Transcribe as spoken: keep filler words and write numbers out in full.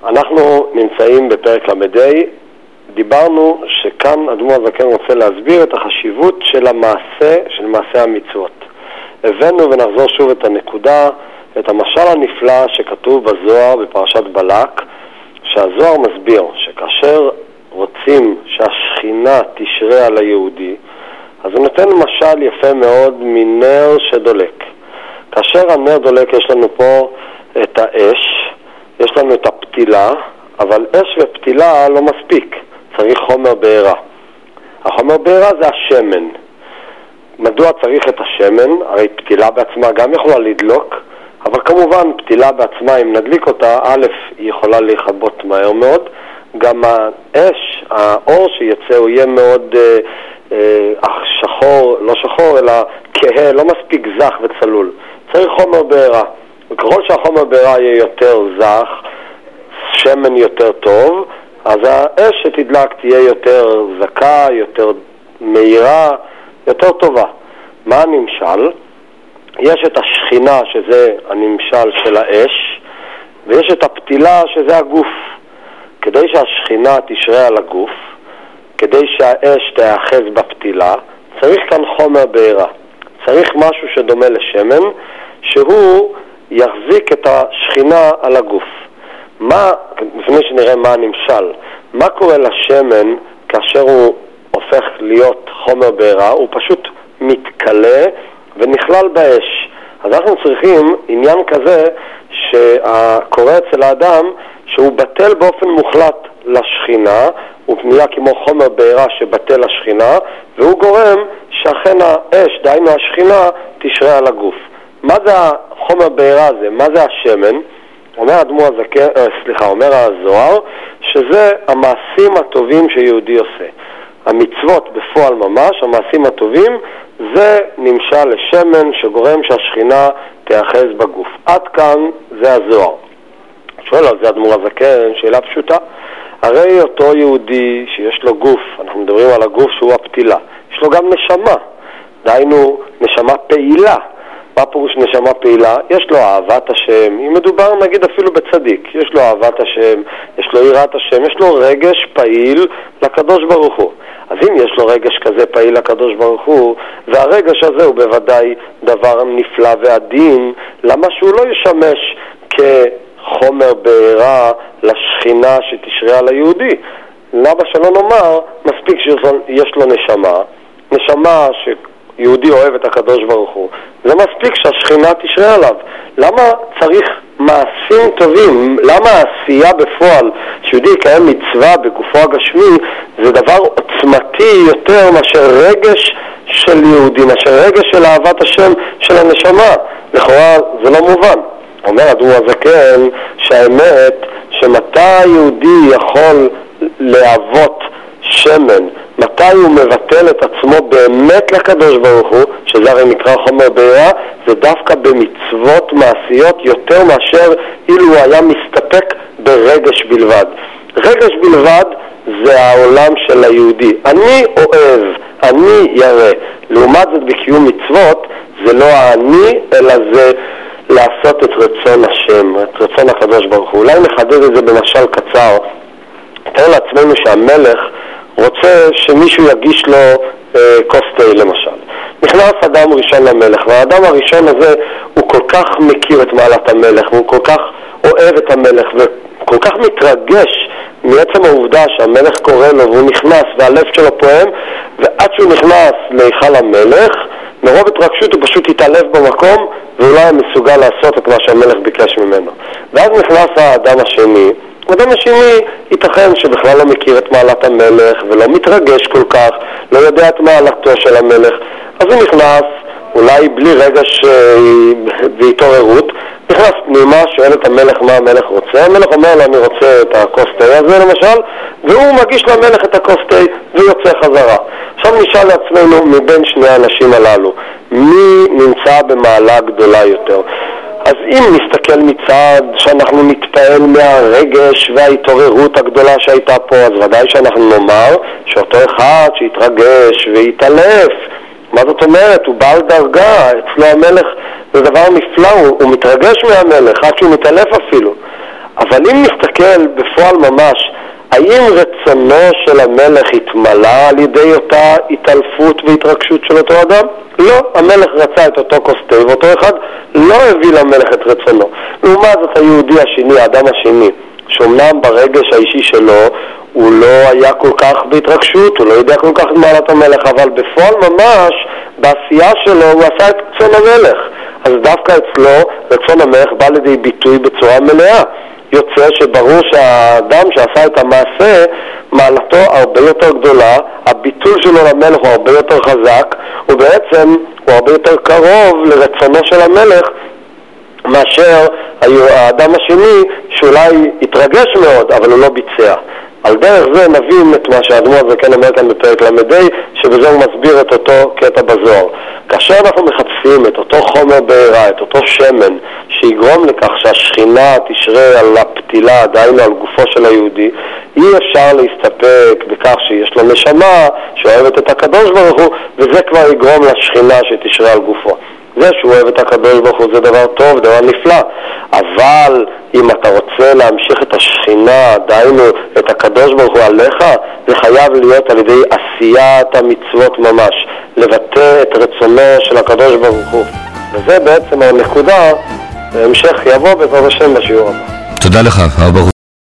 אנחנו נמצאים בפרק למדי. דיברנו שכאן אדמו"ר הזקן רוצה להסביר את החשיבות של המעשה, של מעשה המצוות. הבאנו ונחזור שוב את הנקודה, את המשל הנפלא שכתוב בזוהר בפרשת בלק, שהזוהר מסביר שכאשר רוצים שהשכינה תשרה על היהודי, אז הוא נותן משל יפה מאוד מנר שדולק. כאשר הנר דולק יש לנו פה את האש, יש לנו את הפתילה, אבל אש ופתילה לא מספיק, צריך חומר בעירה. החומר בעירה זה השמן. מדוע צריך את השמן? הרי פתילה בעצמה גם יכולה לדלוק, אבל כמובן פתילה בעצמה, אם נדליק אותה, א', היא יכולה להיכבות מהר מאוד, גם האש, האור שיצא הוא יהיה מאוד אה, אה, שחור, לא שחור, אלא כהה, לא מספיק זך וצלול. צריך חומר בעירה. וככל שהחומר בעירה יהיה יותר זך, שמן יותר טוב, אז האש שתדלק תהיה יותר זכה, יותר מהירה, יותר טובה. מה הנמשל? יש את השכינה שזה הנמשל של האש, ויש את הפתילה שזה הגוף. כדי שהשכינה תשרה על הגוף, כדי שהאש תאחז בפתילה, צריך כאן חומר בעירה. צריך משהו שדומה לשמן, שהוא יחזיק את השכינה על הגוף. מה, לפני שנראה מה הנמשל, מה קורה לשמן כאשר הוא הופך להיות חומר בעירה? הוא פשוט מתקלה ונכלל באש. אז אנחנו צריכים עניין כזה שקורה אצל האדם, שהוא בטל באופן מוחלט לשכינה, הוא נהיה כמו חומר בעירה שבטל לשכינה, והוא גורם שאכן האש, דהיינו השכינה, תשרה על הגוף. מה זה החומר בעירה הזה? מה זה השמן? אומר אדמו"ר הזקן, סליחה, אומר הזוהר, שזה המעשים הטובים שיהודי עושה. המצוות בפועל ממש, המעשים הטובים, זה נמשל לשמן שגורם שהשכינה תאחז בגוף. עד כאן זה הזוהר. שואל על זה אדמו"ר הזקן, שאלה פשוטה. הרי אותו יהודי שיש לו גוף, אנחנו מדברים על הגוף שהוא הפתילה, יש לו גם נשמה, דהיינו נשמה פעילה. מה פירוש נשמה פעילה? יש לו אהבת השם, אם מדובר נגיד אפילו בצדיק, יש לו אהבת השם, יש לו יראת השם, יש לו רגש פעיל לקדוש ברוך הוא. אז אם יש לו רגש כזה פעיל לקדוש ברוך הוא, והרגש הזה הוא בוודאי דבר נפלא ועדין, למה שהוא לא ישמש כחומר בעירה לשכינה שתשרה על היהודי? למה שלא נאמר, מספיק שיש לו נשמה, נשמה ש... יהודי אוהב את הקדוש ברוך הוא, זה מספיק שהשכינה תשרה עליו. למה צריך מעשים טובים? למה העשייה בפועל שיהודי יקיים מצווה בגופו הגשמי זה דבר עוצמתי יותר מאשר רגש של יהודי, מאשר רגש של אהבת השם של הנשמה? לכאורה זה לא מובן. אומר אדמו"ר הזקן שהאמת שמתי יהודי יכול להוות שמן, מתי הוא מבטל את עצמו באמת לקדוש ברוך הוא, שזה הרי נקרא חומר בעירה, זה דווקא במצוות מעשיות יותר מאשר אילו הוא היה מסתפק ברגש בלבד. רגש בלבד זה העולם של היהודי. אני אוהב, אני ירא. לעומת זאת בקיום מצוות זה לא האני, אלא זה לעשות את רצון השם, את רצון הקדוש ברוך הוא. אולי נחדד את זה במשל קצר. תאר לעצמנו שהמלך רוצה שמישהו יגיש לו אה, כוס תה למשל. נכנס אדם ראשון למלך, והאדם הראשון הזה הוא כל כך מכיר את מעלת המלך, הוא כל כך אוהב את המלך וכל כך מתרגש מעצם העובדה שהמלך קורא לו והוא נכנס והלב שלו פועם, ועד שהוא נכנס להיכל המלך, מרוב התרגשות הוא פשוט יתעלב במקום ואולי הוא מסוגל לעשות את מה שהמלך ביקש ממנו. ואז נכנס האדם השני, האדם השני ייתכן שבכלל לא מכיר את מעלת המלך ולא מתרגש כל כך, לא יודע את מעלתו של המלך, אז הוא נכנס, אולי בלי רגש והתעוררות, נכנס פנימה, שואל את המלך מה המלך רוצה, המלך אומר לו אני רוצה את הכוס תה הזה למשל, והוא מגיש למלך את הכוס תה ויוצא חזרה. עכשיו נשאל לעצמנו מבין שני האנשים הללו, מי נמצא במעלה גדולה יותר? אז אם נסתכל מצד שאנחנו נתפעל מהרגש וההתעוררות הגדולה שהייתה פה, אז ודאי שאנחנו נאמר שאותו אחד שהתרגש והתעלף, מה זאת אומרת? הוא בעל דרגה, אצלו המלך זה דבר נפלא, הוא, הוא מתרגש מהמלך, עד שהוא מתעלף אפילו. אבל אבל אם נסתכל בפועל ממש, האם רצונו של המלך התמלא על ידי אותה התעלפות והתרגשות של אותו אדם? לא, המלך רצה את אותו כוס תה, ואותו אחד לא הביא למלך את רצונו. לעומת זאת היהודי השני, האדם השני, שאומנם ברגש האישי שלו הוא לא היה כל כך בהתרגשות, הוא לא יודע כל כך מעלת המלך, אבל בפועל ממש, בעשייה שלו הוא עשה את רצון המלך. אז דווקא אצלו רצון המלך בא לידי ביטוי בצורה מלאה. יוצא שברור שהאדם שעשה את המעשה, מעלתו הרבה יותר גדולה, הביטול שלו למלך הוא הרבה יותר חזק, ובעצם הוא הרבה יותר קרוב לרצונו של המלך, מאשר האדם השני שאולי התרגש מאוד, אבל הוא לא ביצע. על דרך זה נבין את מה שהאדמו"ר הזקן אומר כאן בפרק למדי, שבזה הוא מסביר את אותו קטע בזוהר. כאשר אנחנו מחפשים את אותו חומר בעירה, את אותו שמן, שיגרום לכך שהשכינה תשרה על הפתילה, דהיינו על גופו של היהודי, אי אפשר להסתפק בכך שיש לו נשמה, שאוהבת את הקדוש ברוך הוא, וזה כבר יגרום לשכינה שתשרה על גופו. זה שהוא אוהב את הקדוש ברוך הוא זה דבר טוב, דבר נפלא, אבל אם אתה רוצה להמשיך את השכינה, דהיינו את הקדוש ברוך הוא עליך, זה חייב להיות על ידי עשיית המצוות ממש, לבטא את רצונו של הקדוש ברוך הוא. וזה בעצם הנקודה, המשך יבוא בעזרת השם בשיעור הבא. תודה לך, הרב ברוך